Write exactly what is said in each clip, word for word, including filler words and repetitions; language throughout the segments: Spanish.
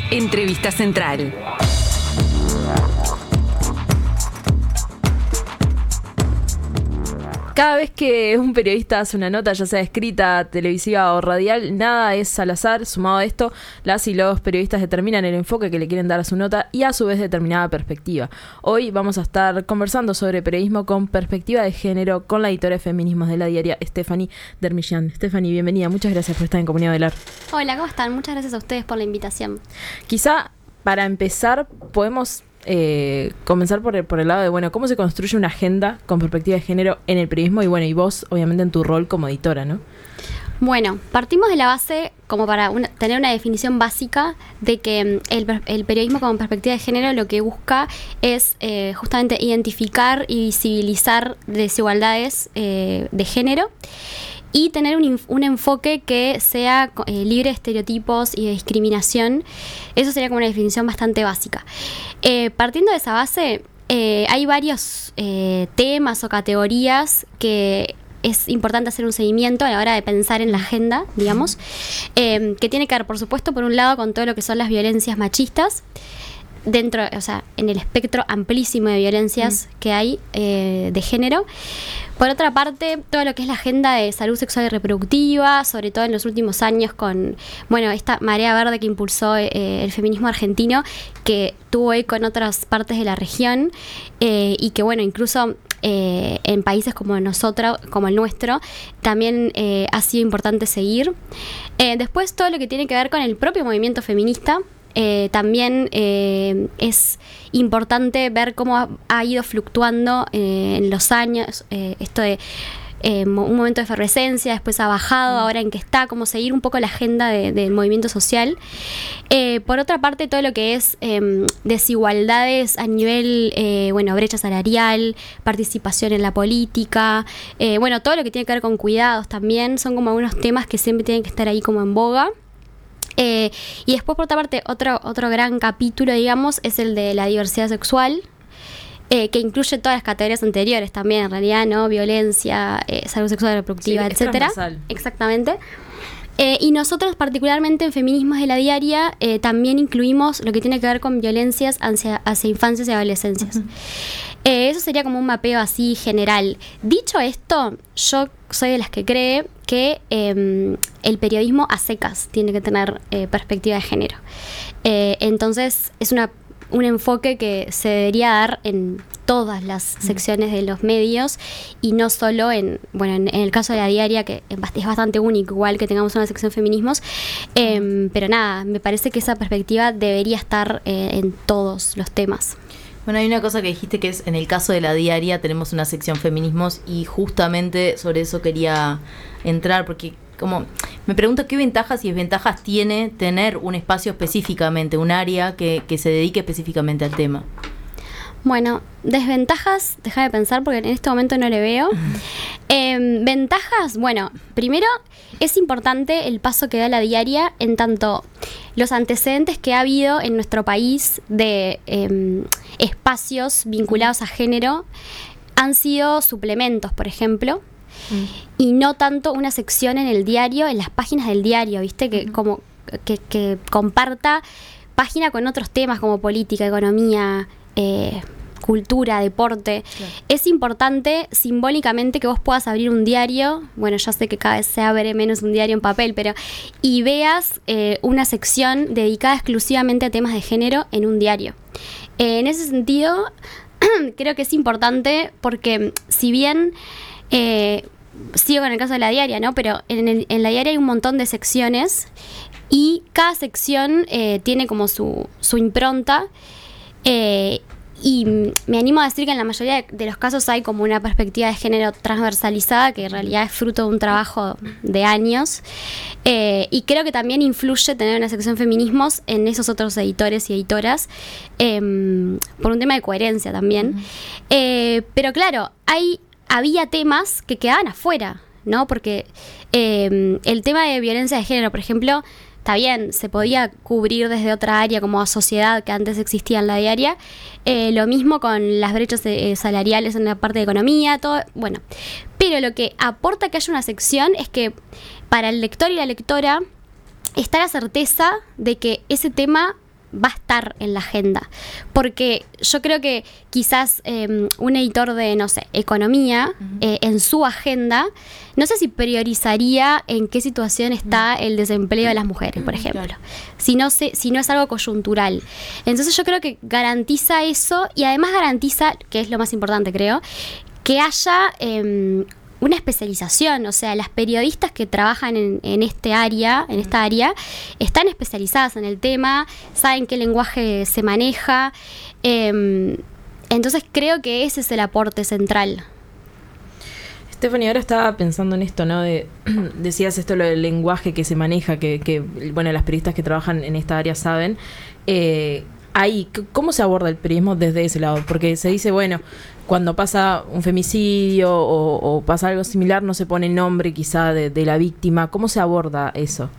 Entrevista Central. Cada vez que un periodista hace una nota, ya sea escrita, televisiva o radial, nada es al azar. Sumado a esto, las y los periodistas determinan el enfoque que le quieren dar a su nota y a su vez determinada perspectiva. Hoy vamos a estar conversando sobre periodismo con perspectiva de género con la editora de Feminismos de la Diaria, Stephanie Dermillán. Stephanie, bienvenida. Muchas gracias por estar en Comunidad Velar. Hola, ¿cómo están? Muchas gracias a ustedes por la invitación. Quizá, para empezar, podemos... Eh, comenzar por el, por el lado de, bueno, cómo se construye una agenda con perspectiva de género en el periodismo y, bueno, y vos, obviamente, en tu rol como editora, ¿no? Bueno, partimos de la base, como para una, tener una definición básica de que el, el periodismo con perspectiva de género lo que busca es eh, justamente identificar y visibilizar desigualdades eh, de género y tener un, un enfoque que sea eh, libre de estereotipos y de discriminación. Eso sería como una definición bastante básica. Eh, partiendo de esa base, eh, hay varios eh, temas o categorías que es importante hacer un seguimiento a la hora de pensar en la agenda, digamos, eh, que tiene que ver, por supuesto, por un lado, con todo lo que son las violencias machistas, dentro, o sea, en el espectro amplísimo de violencias mm. que hay eh, de género. Por otra parte, todo lo que es la agenda de salud sexual y reproductiva, sobre todo en los últimos años con, bueno, esta marea verde que impulsó eh, el feminismo argentino, que tuvo eco en otras partes de la región eh, y que, bueno, incluso eh, en países como nosotros, como el nuestro, también eh, ha sido importante seguir. Eh, después, todo lo que tiene que ver con el propio movimiento feminista. Eh, también eh, es importante ver cómo ha, ha ido fluctuando eh, en los años, eh, esto de eh, un momento de efervescencia, después ha bajado, mm. ahora en que está, cómo seguir un poco la agenda de, del movimiento social. Eh, por otra parte, todo lo que es eh, desigualdades a nivel, eh, bueno, brecha salarial, participación en la política, eh, bueno, todo lo que tiene que ver con cuidados también, son como algunos temas que siempre tienen que estar ahí como en boga. Eh, y después, por otra parte, otro, otro gran capítulo, digamos, es el de la diversidad sexual, eh, que incluye todas las categorías anteriores también, en realidad, ¿no? Violencia, eh, salud sexual y reproductiva, sí, etcétera. Exactamente. Eh, y nosotros, particularmente en Feminismos de la Diaria, eh, también incluimos lo que tiene que ver con violencias hacia, hacia infancias y adolescencias. Uh-huh. Eh, eso sería como un mapeo así general. Dicho esto, yo soy de las que cree que eh, el periodismo a secas tiene que tener eh, perspectiva de género. Eh, entonces, es una, un enfoque que se debería dar en todas las secciones de los medios y no solo en, bueno, en, en el caso de la Diaria, que es bastante único, igual que tengamos una sección feminismos, eh, pero nada, me parece que esa perspectiva debería estar eh, en todos los temas. Bueno, hay una cosa que dijiste que es, en el caso de la Diaria tenemos una sección feminismos y justamente sobre eso quería entrar, porque como me pregunto qué ventajas y desventajas tiene tener un espacio específicamente, un área que, que se dedique específicamente al tema. Bueno, desventajas, deja de pensar porque en este momento no le veo. Eh, ventajas, bueno, primero es importante el paso que da la Diaria en tanto los antecedentes que ha habido en nuestro país de eh, espacios vinculados a género han sido suplementos, por ejemplo, mm. y no tanto una sección en el diario, en las páginas del diario, ¿viste? Que, mm. como, que, que comparta página con otros temas como política, economía, Eh, cultura, deporte. Claro. Es importante simbólicamente que vos puedas abrir un diario, bueno, ya sé que cada vez se abre menos un diario en papel, pero y veas eh, una sección dedicada exclusivamente a temas de género en un diario. Eh, en ese sentido, creo que es importante porque si bien eh, sigo con el caso de la Diaria, ¿no? Pero en, el, en la Diaria hay un montón de secciones y cada sección eh, tiene como su, su impronta. Eh, y me animo a decir que en la mayoría de los casos hay como una perspectiva de género transversalizada que en realidad es fruto de un trabajo de años, eh, y creo que también influye tener una sección feminismos en esos otros editores y editoras, eh, por un tema de coherencia también. Uh-huh. eh, pero claro, hay, había temas que quedaban afuera, ¿no? Porque eh, el tema de violencia de género, por ejemplo, está bien, se podía cubrir desde otra área como sociedad que antes existía en la Diaria. Eh, lo mismo con las brechas eh, salariales en la parte de economía, todo, bueno. Pero lo que aporta que haya una sección es que para el lector y la lectora está la certeza de que ese tema va a estar en la agenda. Porque yo creo que quizás eh, un editor de, no sé, economía, uh-huh. eh, en su agenda, no sé si priorizaría en qué situación está uh-huh. el desempleo de las mujeres, por ejemplo. Claro. Si no se, si no es algo coyuntural. Entonces yo creo que garantiza eso y además garantiza, que es lo más importante creo, que haya eh, una especialización, o sea, las periodistas que trabajan en, en este área, en esta área, están especializadas en el tema, saben qué lenguaje se maneja, eh, entonces creo que ese es el aporte central. Stephanie, ahora estaba pensando en esto, ¿no? De, decías esto, lo del lenguaje que se maneja, que, que bueno, las periodistas que trabajan en esta área saben. Eh, ahí, ¿cómo se aborda el periodismo desde ese lado? Porque se dice, bueno, cuando pasa un femicidio o, o pasa algo similar, no se pone el nombre quizá de, de la víctima. ¿Cómo se aborda eso?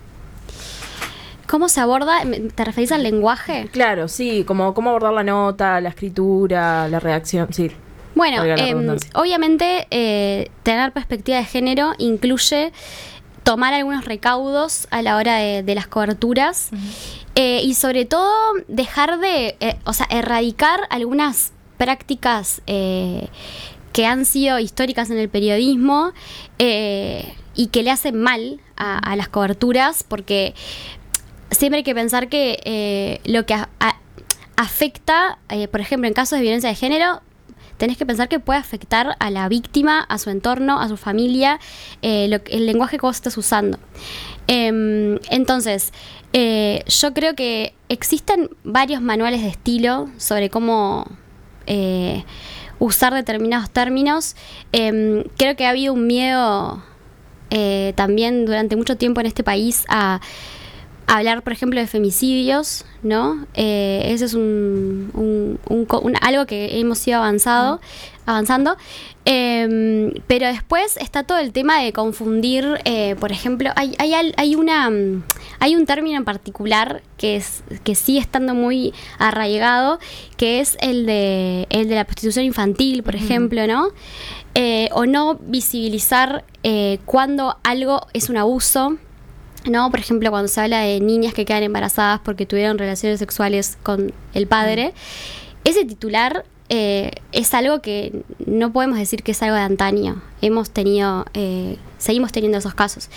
¿Cómo se aborda? ¿Te referís al lenguaje? Claro, sí, como cómo abordar la nota, la escritura, la redacción, sí. Bueno, eh, obviamente eh, tener perspectiva de género incluye tomar algunos recaudos a la hora de, de las coberturas, uh-huh. eh, y sobre todo dejar de, eh, o sea, erradicar algunas prácticas eh, que han sido históricas en el periodismo eh, y que le hacen mal a, a las coberturas, porque siempre hay que pensar que eh, lo que a, a, afecta, eh, por ejemplo, en casos de violencia de género, tenés que pensar que puede afectar a la víctima, a su entorno, a su familia, eh, lo, el lenguaje que vos estás usando. Eh, entonces, eh, yo creo que existen varios manuales de estilo sobre cómo eh, usar determinados términos. Eh, creo que ha habido un miedo eh, también durante mucho tiempo en este país a hablar, por ejemplo, de femicidios, ¿no? Eh, ese es un, un, un, un algo que hemos ido avanzado, avanzando. Eh, pero después está todo el tema de confundir, eh, por ejemplo, hay, hay, hay, una, hay un término en particular que, es, que sigue estando muy arraigado, que es el de, el de la prostitución infantil, por uh-huh. ejemplo, ¿no? Eh, o no visibilizar eh, cuando algo es un abuso, ¿no? Por ejemplo, cuando se habla de niñas que quedan embarazadas porque tuvieron relaciones sexuales con el padre, ese titular eh, es algo que no podemos decir que es algo de antaño. Hemos tenido, eh, seguimos teniendo esos casos.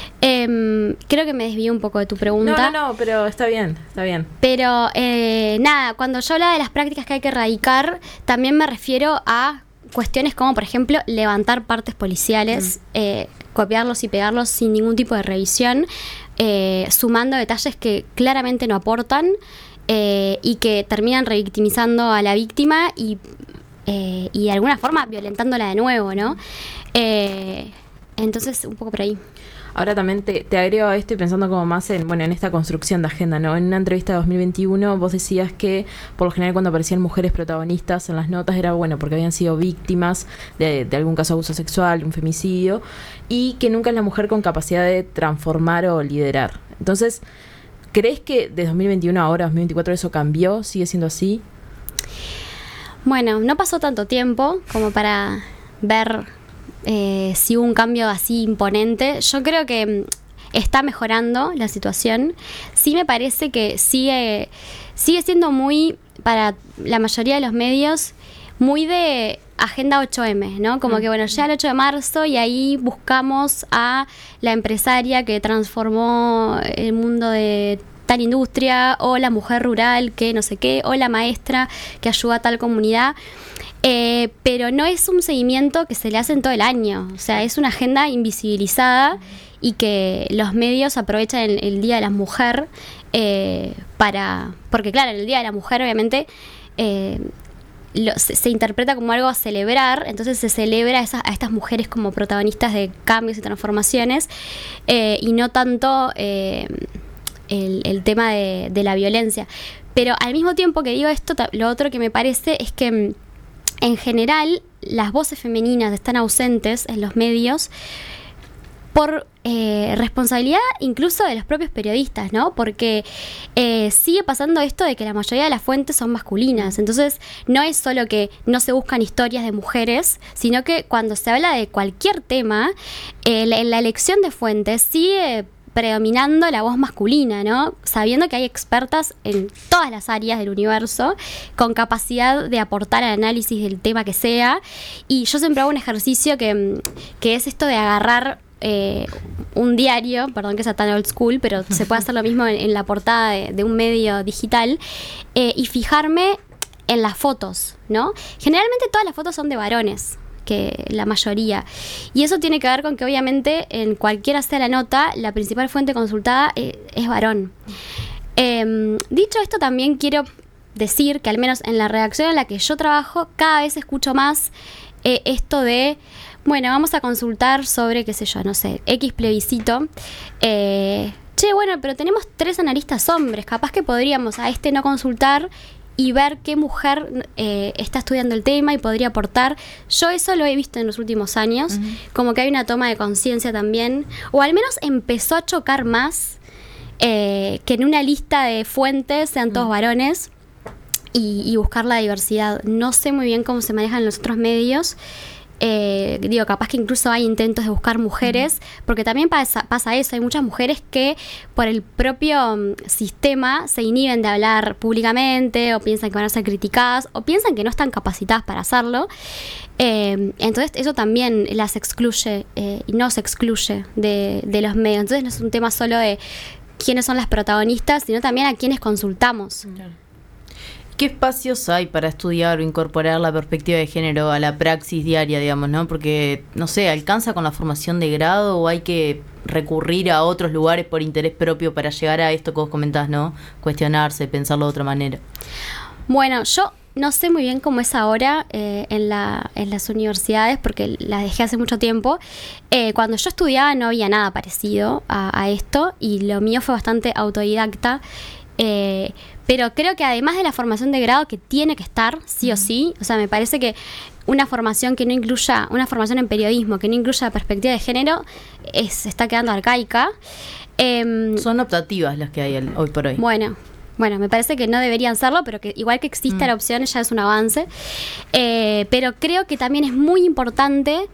Eh, creo que me desvié un poco de tu pregunta. No, no, no, pero está bien, está bien. Pero eh, nada, cuando yo hablaba de las prácticas que hay que erradicar, también me refiero a cuestiones como, por ejemplo, levantar partes policiales, mm. eh, copiarlos y pegarlos sin ningún tipo de revisión, eh, sumando detalles que claramente no aportan eh, y que terminan revictimizando a la víctima y, eh, y de alguna forma violentándola de nuevo, ¿no? Eh, entonces, un poco por ahí. Ahora también te, te agrego a esto y pensando como más en, bueno, en esta construcción de agenda, ¿no? En una entrevista de dos mil veintiuno vos decías que por lo general cuando aparecían mujeres protagonistas en las notas era, bueno, porque habían sido víctimas de, de algún caso de abuso sexual, un femicidio, y que nunca es la mujer con capacidad de transformar o liderar. Entonces, ¿crees que de dos mil veintiuno a ahora, dos mil veinticuatro, eso cambió? ¿Sigue siendo así? Bueno, no pasó tanto tiempo como para ver Eh, si hubo un cambio así imponente. Yo creo que está mejorando la situación. Sí me parece que sigue, sigue siendo muy, para la mayoría de los medios, muy de agenda ocho eme, ¿no? Como que, bueno, llega el ocho de marzo y ahí buscamos a la empresaria que transformó el mundo de tal industria, o la mujer rural que no sé qué, o la maestra que ayuda a tal comunidad. Eh, pero no es un seguimiento que se le hace en todo el año. O sea, es una agenda invisibilizada y que los medios aprovechan el, el Día de la Mujer eh, para... Porque claro, el Día de la Mujer obviamente eh, lo, se, se interpreta como algo a celebrar, entonces se celebra a, esas, a estas mujeres como protagonistas de cambios y transformaciones eh, y no tanto eh, el, el tema de, de la violencia. Pero al mismo tiempo que digo esto, lo otro que me parece es que en general, las voces femeninas están ausentes en los medios por eh, responsabilidad incluso de los propios periodistas, ¿no? Porque eh, sigue pasando esto de que la mayoría de las fuentes son masculinas. Entonces, no es solo que no se buscan historias de mujeres, sino que cuando se habla de cualquier tema, eh, la, la elección de fuentes sigue predominando la voz masculina, ¿no? Sabiendo que hay expertas en todas las áreas del universo, con capacidad de aportar al análisis del tema que sea. Y yo siempre hago un ejercicio que, que es esto de agarrar eh, un diario, perdón que sea tan old school, pero se puede hacer lo mismo en, en la portada de, de un medio digital, eh, y fijarme en las fotos, ¿no? Generalmente todas las fotos son de varones, que la mayoría. Y eso tiene que ver con que obviamente en cualquiera sea la nota, la principal fuente consultada eh, es varón. Eh, dicho esto, también quiero decir que al menos en la redacción en la que yo trabajo, cada vez escucho más eh, esto de, bueno, vamos a consultar sobre, qué sé yo, no sé, X plebiscito. Eh, che, bueno, pero tenemos tres analistas hombres, capaz que podríamos a este no consultar y ver qué mujer eh, está estudiando el tema y podría aportar. Yo eso lo he visto en los últimos años, uh-huh. como que hay una toma de conciencia también, o al menos empezó a chocar más eh, que en una lista de fuentes sean todos uh-huh. varones y, y buscar la diversidad. No sé muy bien cómo se manejan los otros medios. Eh, digo, capaz que incluso hay intentos de buscar mujeres, uh-huh. porque también pasa, pasa eso, hay muchas mujeres que por el propio um, sistema se inhiben de hablar públicamente, o piensan que van a ser criticadas, o piensan que no están capacitadas para hacerlo. Eh, entonces eso también las excluye eh, y nos excluye de, de los medios. Entonces no es un tema solo de quiénes son las protagonistas, sino también a quiénes consultamos. Claro. ¿Qué espacios hay para estudiar o incorporar la perspectiva de género a la praxis diaria, digamos, ¿no? Porque, no sé, ¿alcanza con la formación de grado o hay que recurrir a otros lugares por interés propio para llegar a esto que vos comentás, ¿no? Cuestionarse, pensarlo de otra manera. Bueno, yo no sé muy bien cómo es ahora eh, en, la, en las universidades, porque las dejé hace mucho tiempo. Eh, cuando yo estudiaba no había nada parecido a, a esto, y lo mío fue bastante autodidacta. Eh, pero creo que además de la formación de grado, que tiene que estar sí o sí, o sea, me parece que una formación que no incluya, una formación en periodismo que no incluya la perspectiva de género, es, se está quedando arcaica. Eh, Son optativas las que hay el, hoy por hoy. Bueno, bueno, me parece que no deberían serlo, pero que igual que exista mm. la opción ya es un avance. Eh, pero creo que también es muy importante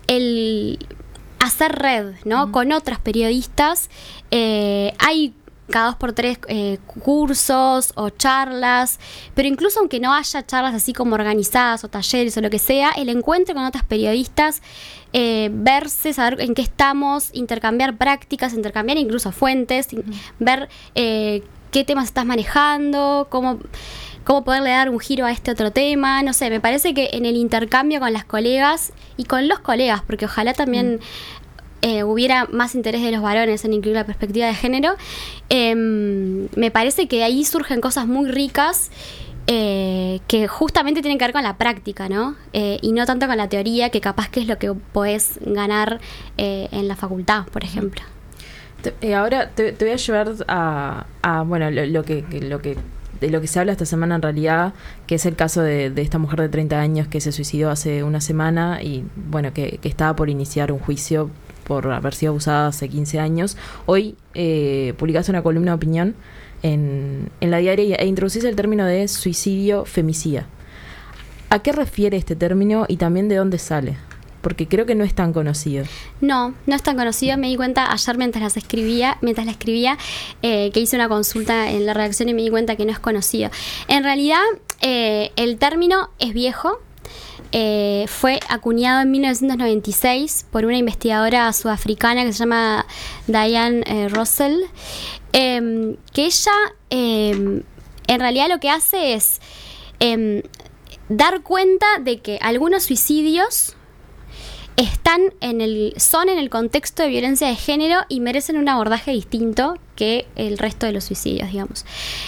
el hacer red, ¿no? Mm. Con otras periodistas. Eh, hay cada dos por tres eh, cursos o charlas, pero incluso aunque no haya charlas así como organizadas o talleres o lo que sea, el encuentro con otras periodistas, eh, verse, saber en qué estamos, intercambiar prácticas, intercambiar incluso fuentes, uh-huh. ver eh, qué temas estás manejando, cómo, cómo poderle dar un giro a este otro tema, no sé, me parece que en el intercambio con las colegas y con los colegas, porque ojalá también uh-huh. Eh, hubiera más interés de los varones en incluir la perspectiva de género, eh, me parece que de ahí surgen cosas muy ricas eh, que justamente tienen que ver con la práctica, ¿no? Eh, y no tanto con la teoría, que capaz que es lo que podés ganar eh, en la facultad, por ejemplo. Te, eh, ahora te, te voy a llevar a, a bueno, lo, lo que, que lo que de lo que se habla esta semana en realidad, que es el caso de, de esta mujer de treinta años que se suicidó hace una semana y bueno, que, que estaba por iniciar un juicio por haber sido abusada hace quince años. Hoy eh, publicaste una columna de opinión en, en la diaria e introducís el término de suicidio femicida. ¿A qué refiere este término y también de dónde sale? Porque creo que no es tan conocido. No, no es tan conocido. Me di cuenta ayer mientras las escribía, mientras la escribía, eh, que hice una consulta en la redacción y me di cuenta que no es conocido. En realidad, eh, el término es viejo. Eh, fue acuñado en mil novecientos noventa y seis por una investigadora sudafricana que se llama Diane eh, Russell, eh, que ella eh, en realidad lo que hace es eh, dar cuenta de que algunos suicidios están en el, son en el contexto de violencia de género y merecen un abordaje distinto que el resto de los suicidios, digamos.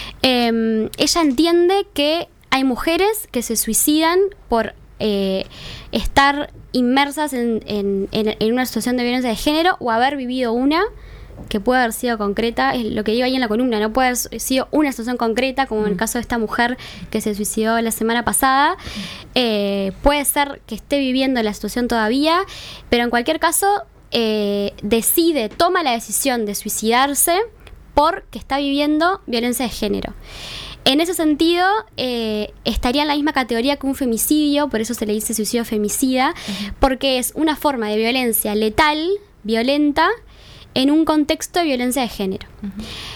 Eh, ella entiende que hay mujeres que se suicidan por Eh, estar inmersas en, en, en, en una situación de violencia de género o haber vivido una que puede haber sido concreta, es lo que digo ahí en la columna, no puede haber sido una situación concreta, como en el caso de esta mujer que se suicidó la semana pasada. Eh, puede ser que esté viviendo la situación todavía, pero en cualquier caso eh, decide, toma la decisión de suicidarse porque está viviendo violencia de género. En ese sentido, eh, estaría en la misma categoría que un femicidio, por eso se le dice suicidio femicida, uh-huh. porque es una forma de violencia letal, violenta, en un contexto de violencia de género. Uh-huh.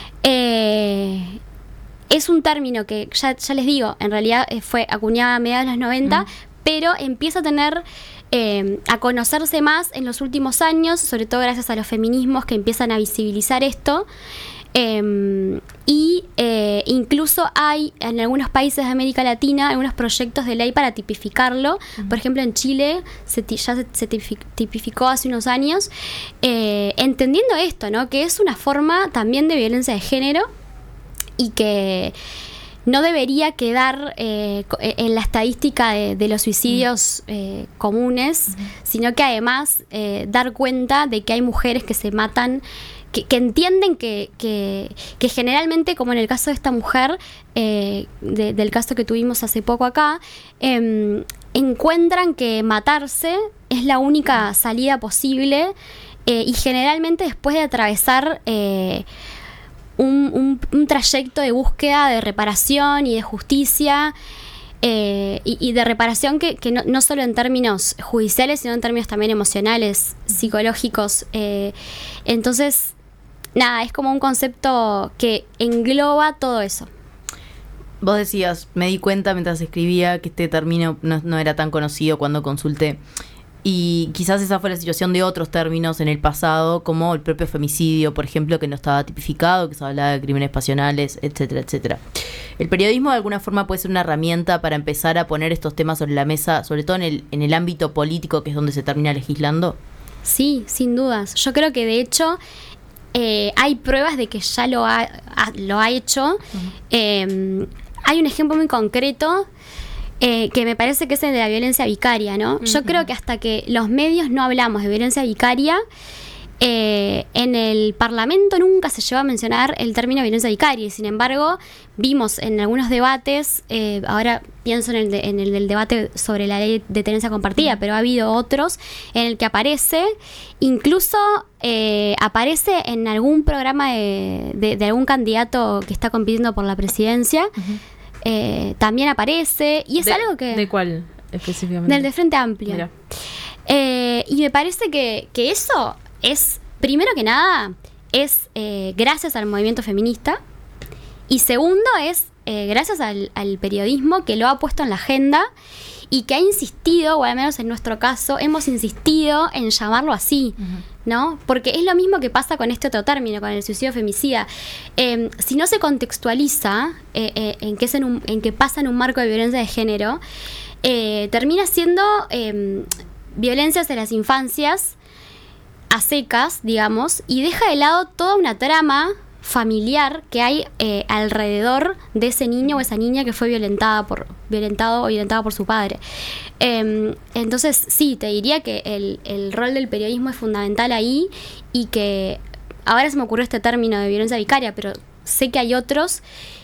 Eh, es un término que, ya, ya les digo, en realidad fue acuñado a mediados de los noventa, uh-huh. pero empieza a tener, eh, a conocerse más en los últimos años, sobre todo gracias a los feminismos que empiezan a visibilizar esto. Eh, y eh, incluso hay en algunos países de América Latina algunos proyectos de ley para tipificarlo. Uh-huh. Por ejemplo, en Chile se ti, ya se, se tipificó hace unos años, eh, entendiendo esto, ¿no? Que es una forma también de violencia de género y que no debería quedar eh, en la estadística de, de los suicidios eh, comunes, uh-huh. sino que además eh, dar cuenta de que hay mujeres que se matan, que, que entienden que, que, que generalmente, como en el caso de esta mujer, eh, de, del caso que tuvimos hace poco acá, eh, encuentran que matarse es la única salida posible, eh, y generalmente después de atravesar eh, un, un, un trayecto de búsqueda de reparación y de justicia, eh, y, y de reparación que, que no, no solo en términos judiciales, sino en términos también emocionales, psicológicos. Eh, entonces, nada, es como un concepto que engloba todo eso. Vos decías, me di cuenta mientras escribía que este término no, no era tan conocido cuando consulté. Y quizás esa fue la situación de otros términos en el pasado, como el propio femicidio, por ejemplo, que no estaba tipificado, que se hablaba de crímenes pasionales, etcétera, etcétera. ¿El periodismo de alguna forma puede ser una herramienta para empezar a poner estos temas sobre la mesa, sobre todo en el, en el ámbito político, que es donde se termina legislando? Sí, sin dudas. Yo creo que de hecho eh, hay pruebas de que ya lo ha, ha, lo ha hecho. Uh-huh. Eh, hay un ejemplo muy concreto eh, que me parece que es el de la violencia vicaria, ¿no? Uh-huh. Yo creo que hasta que los medios no hablamos de violencia vicaria, eh, en el Parlamento nunca se llegó a mencionar el término violencia vicaria. Y sin embargo, vimos en algunos debates, eh, ahora pienso en el, de, en el del debate sobre la ley de tenencia compartida, uh-huh. pero ha habido otros en el que aparece, incluso eh, aparece en algún programa de, de, de algún candidato que está compitiendo por la presidencia. Uh-huh. Eh, también aparece, y es de, algo que... ¿De cuál específicamente? Del de Frente Amplio. Eh, y me parece que, que eso es, primero que nada, es eh, gracias al movimiento feminista, y segundo es eh, gracias al, al periodismo que lo ha puesto en la agenda y que ha insistido, o al menos en nuestro caso, hemos insistido en llamarlo así, uh-huh. ¿no? Porque es lo mismo que pasa con este otro término, con el suicidio femicida. Eh, si no se contextualiza eh, eh, en, que es en, un, en que pasa en un marco de violencia de género, eh, termina siendo eh, violencias en las infancias a secas, digamos, y deja de lado toda una trama familiar que hay eh, alrededor de ese niño o esa niña que fue violentada por violentado o violentada por su padre. Eh, entonces, sí, te diría que el, el rol del periodismo es fundamental ahí, y que ahora se me ocurrió este término de violencia vicaria, pero sé que hay otros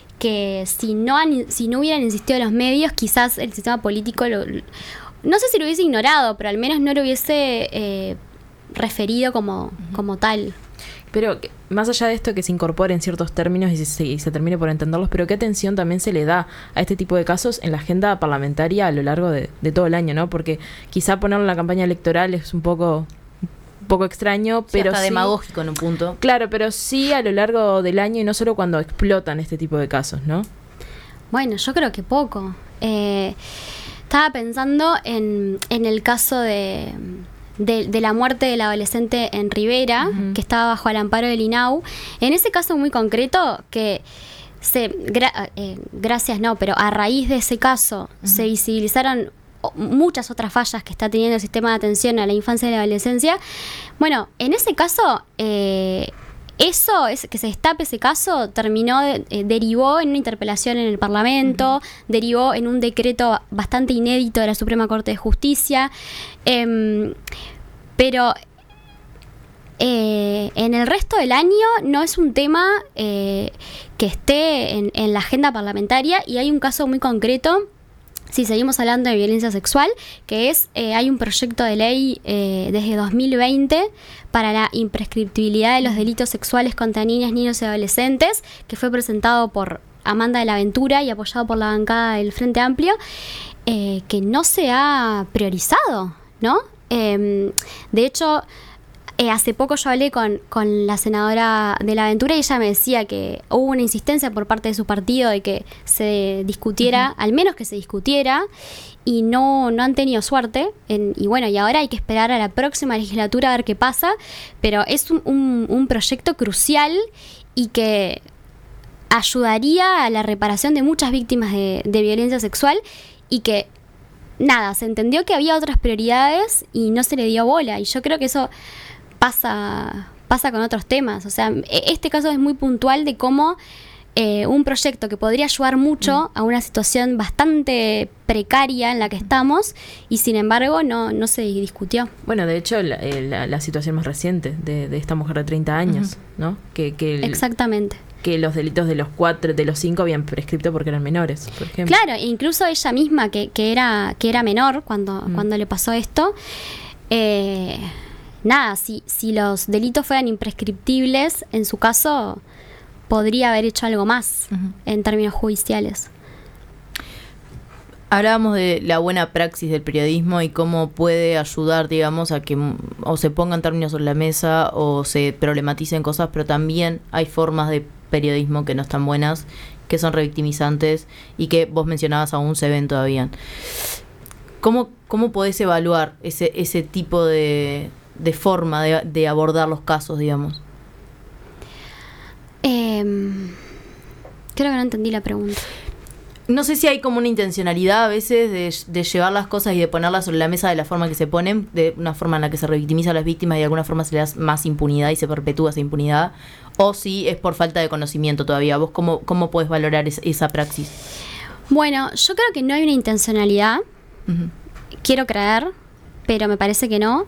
que si no han, si no hubieran insistido los medios, quizás el sistema político lo, no sé si lo hubiese ignorado, pero al menos no lo hubiese eh, referido como, uh-huh. como tal. Pero más allá de esto, que se incorporen ciertos términos y se, y se termine por entenderlos, pero ¿qué atención también se le da a este tipo de casos en la agenda parlamentaria a lo largo de, de todo el año, ¿no? Porque quizá ponerlo en la campaña electoral es un poco, un poco extraño, sí, pero hasta sí, demagógico en un punto. Claro, pero sí a lo largo del año y no solo cuando explotan este tipo de casos, ¿no? Bueno, yo creo que poco. Eh, estaba pensando en, en el caso de... De, de la muerte del adolescente en Rivera, uh-huh. que estaba bajo el amparo del I N A U. En ese caso muy concreto, que se gra, eh, gracias no, pero a raíz de ese caso uh-huh. se visibilizaron muchas otras fallas que está teniendo el sistema de atención a la infancia y la adolescencia. Bueno, en ese caso, eh, eso, es, que se destape ese caso, terminó, de, eh, derivó en una interpelación en el Parlamento, uh-huh. derivó en un decreto bastante inédito de la Suprema Corte de Justicia. Eh, pero eh, en el resto del año no es un tema eh, que esté en, en la agenda parlamentaria, y hay un caso muy concreto, si seguimos hablando de violencia sexual, que es, eh, hay un proyecto de ley eh, desde dos mil veinte para la imprescriptibilidad de los delitos sexuales contra niñas, niños y adolescentes, que fue presentado por Amanda de la Ventura y apoyado por la bancada del Frente Amplio, eh, que no se ha priorizado, ¿no? Eh, de hecho, Eh, hace poco yo hablé con, con la senadora de la Aventura y ella me decía que hubo una insistencia por parte de su partido de que se discutiera, uh-huh. al menos que se discutiera, y no, no han tenido suerte. En, y bueno, y ahora hay que esperar a la próxima legislatura a ver qué pasa, pero es un, un, un proyecto crucial y que ayudaría a la reparación de muchas víctimas de, de violencia sexual y que, nada, se entendió que había otras prioridades y no se le dio bola, y yo creo que eso pasa pasa con otros temas. O sea, este caso es muy puntual de cómo eh, un proyecto que podría ayudar mucho a una situación bastante precaria en la que estamos, y sin embargo no, no se discutió. Bueno, de hecho, la, la, la situación más reciente de, de esta mujer de treinta años, uh-huh. ¿no? Que, que el, Exactamente. Que los delitos de los cuatro, de los cinco habían prescripto porque eran menores, por ejemplo. Claro, e incluso ella misma, que, que era que era menor cuando, uh-huh. cuando le pasó esto, eh... nada, si, si los delitos fueran imprescriptibles, en su caso podría haber hecho algo más uh-huh. en términos judiciales. Hablábamos de la buena praxis del periodismo y cómo puede ayudar, digamos, a que o se pongan términos sobre la mesa o se problematicen cosas, pero también hay formas de periodismo que no están buenas, que son revictimizantes y que vos mencionabas aún se ven todavía. ¿Cómo, cómo podés evaluar ese, ese tipo de... de forma de, de abordar los casos, digamos? Eh, creo que no entendí la pregunta. No sé si hay como una intencionalidad a veces de, de llevar las cosas y de ponerlas sobre la mesa de la forma que se ponen, de una forma en la que se revictimiza a las víctimas y de alguna forma se le da más impunidad y se perpetúa esa impunidad, o si es por falta de conocimiento todavía. ¿Vos cómo, cómo podés valorar es, esa praxis? Bueno, yo creo que no hay una intencionalidad. Uh-huh. Quiero creer, pero me parece que no.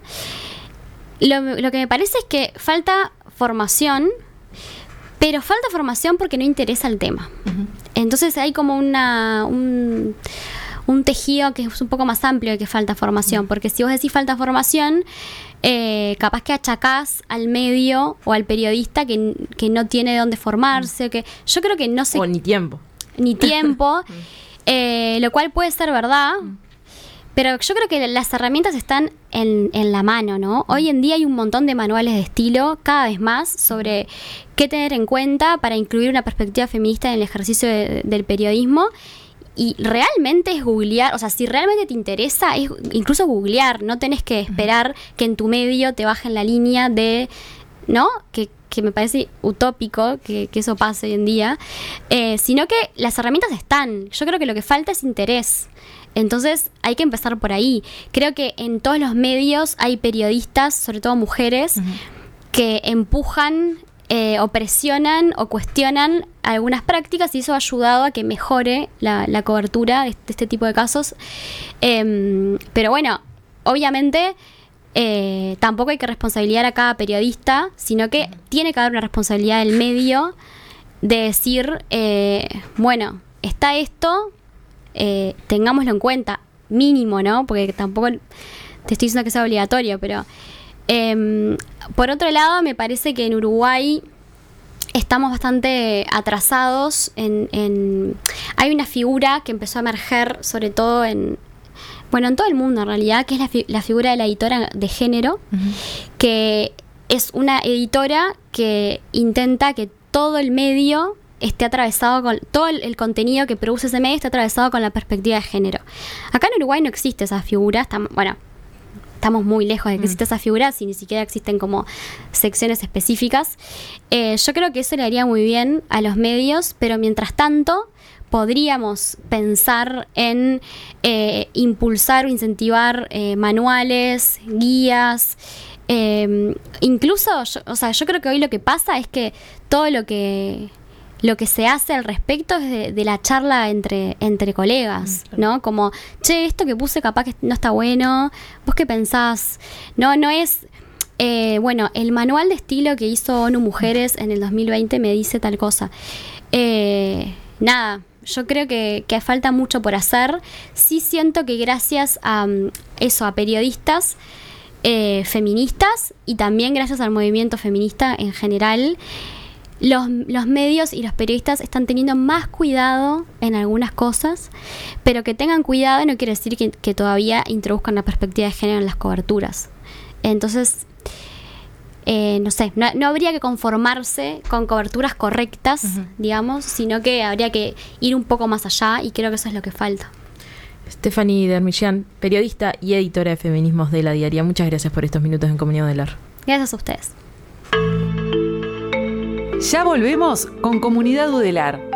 Lo, lo que me parece es que falta formación, pero falta formación porque no interesa el tema. Uh-huh. Entonces hay como una un, un tejido que es un poco más amplio de que falta formación, uh-huh. porque si vos decís falta formación, eh, capaz que achacás al medio o al periodista que, que no tiene dónde formarse, uh-huh. que yo creo que no sé... O ni tiempo. Ni tiempo, eh, lo cual puede ser verdad, uh-huh. pero yo creo que las herramientas están en, en la mano, ¿no? Hoy en día hay un montón de manuales de estilo, cada vez más, sobre qué tener en cuenta para incluir una perspectiva feminista en el ejercicio de, del periodismo. Y realmente es googlear, o sea, si realmente te interesa, es incluso googlear, no tenés que esperar que en tu medio te bajen la línea de, ¿no? Que, que me parece utópico que, que eso pase hoy en día, eh, sino que las herramientas están. Yo creo que lo que falta es interés. Entonces hay que empezar por ahí. Creo que en todos los medios hay periodistas, sobre todo mujeres, uh-huh. que empujan eh, o presionan o cuestionan algunas prácticas, y eso ha ayudado a que mejore la, la cobertura de este, de este tipo de casos. Eh, pero bueno, obviamente eh, tampoco hay que responsabilizar a cada periodista, sino que uh-huh. tiene que haber una responsabilidad del medio de decir, eh, bueno, está esto... Eh, tengámoslo en cuenta, mínimo, ¿no? Porque tampoco te estoy diciendo que sea obligatorio, pero eh, por otro lado, me parece que en Uruguay estamos bastante atrasados en, en hay una figura que empezó a emerger, sobre todo en bueno, en todo el mundo en realidad, que es la, fi- la figura de la editora de género, uh-huh. que es una editora que intenta que todo el medio esté atravesado con todo el, el contenido que produce ese medio, esté atravesado con la perspectiva de género. Acá en Uruguay no existe esa figura, estamos, bueno, estamos muy lejos de que mm. exista esa figura, si ni siquiera existen como secciones específicas. Eh, yo creo que eso le haría muy bien a los medios, pero mientras tanto podríamos pensar en eh, impulsar o incentivar eh, manuales, guías, eh, incluso, yo, o sea, yo creo que hoy lo que pasa es que todo lo que Lo que se hace al respecto es de, de la charla entre, entre colegas, ¿no? Como, che, esto que puse capaz que no está bueno, ¿vos qué pensás? No, no es, eh, bueno, el manual de estilo que hizo ONU Mujeres en el dos mil veinte me dice tal cosa. Eh, nada, yo creo que, que falta mucho por hacer. Sí siento que gracias a eso, a periodistas eh, feministas y también gracias al movimiento feminista en general, Los, los medios y los periodistas están teniendo más cuidado en algunas cosas, pero que tengan cuidado no quiere decir que, que todavía introduzcan la perspectiva de género en las coberturas. Entonces, eh, no sé, no, no habría que conformarse con coberturas correctas, uh-huh. digamos, sino que habría que ir un poco más allá, y creo que eso es lo que falta. Stephanie Dermillian, periodista y editora de feminismos de La Diaria, muchas gracias por estos minutos en Comunidad Udelar. Gracias a ustedes. Ya volvemos con Comunidad Udelar.